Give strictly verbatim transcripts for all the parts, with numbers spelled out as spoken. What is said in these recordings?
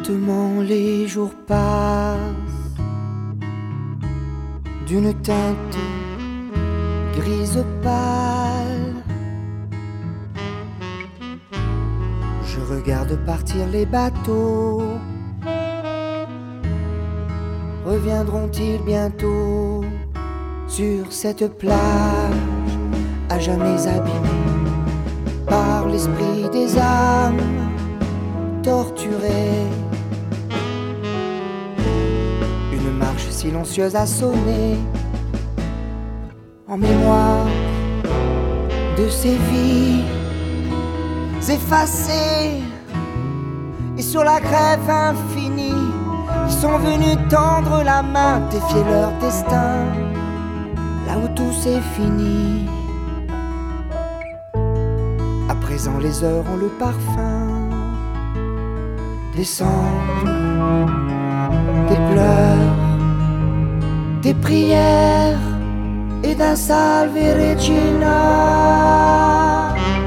Lentement les jours passent d'une teinte grise pâle. Je regarde partir les bateaux. Reviendront-ils bientôt sur cette plage à jamais abîmée par l'esprit des âmes torturées? Une marche silencieuse a sonné en mémoire de ces vies effacées, et sur la grève infinie ils sont venus tendre la main, défier leur destin là où tout s'est fini. À présent les heures ont le parfum des cendres, des pleurs, des prières et d'un Salve Regina.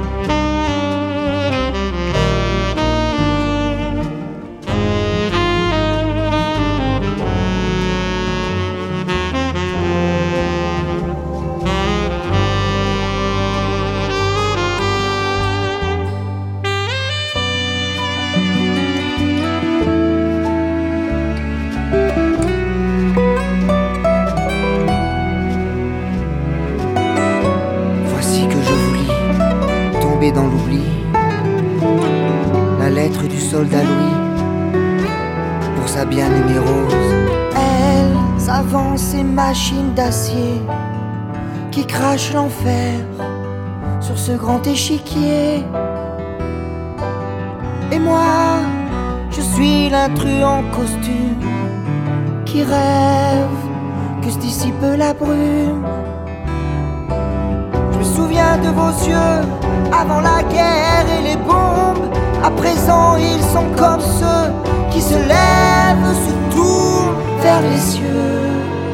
Dans l'oubli, la lettre du soldat Louis pour sa bien-aimée Rose. Elles avancent ces machines d'acier qui crachent l'enfer sur ce grand échiquier. Et moi, je suis l'intrus en costume qui rêve que se dissipe la brume. Je me souviens de vos yeux avant la guerre et les bombes. À présent ils sont comme ceux qui se lèvent, se tournent vers les cieux.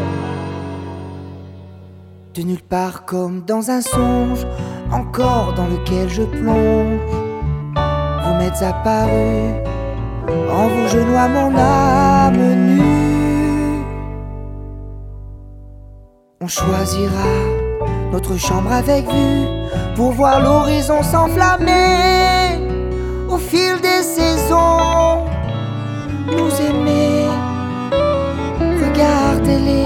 De nulle part comme dans un songe, encore dans lequel je plonge, vous m'êtes apparu en vos genoux à mon âme nue. On choisira notre chambre avec vue pour voir l'horizon s'enflammer au fil des saisons. Nous aimer, regardez-les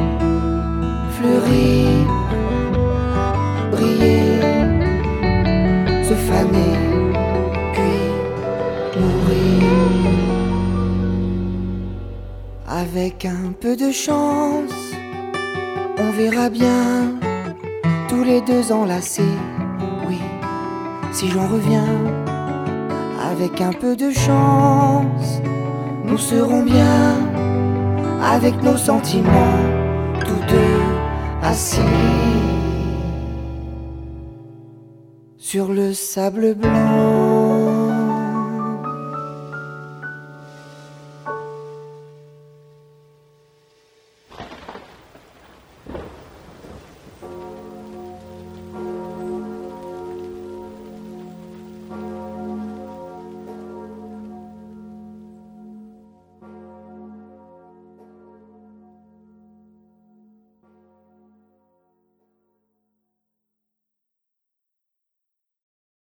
fleurir, briller, se faner, puis mourir. Avec un peu de chance, on verra bien tous les deux enlacés, oui, si j'en reviens. Avec un peu de chance, nous serons bien, avec nos sentiments, tous deux assis sur le sable blanc.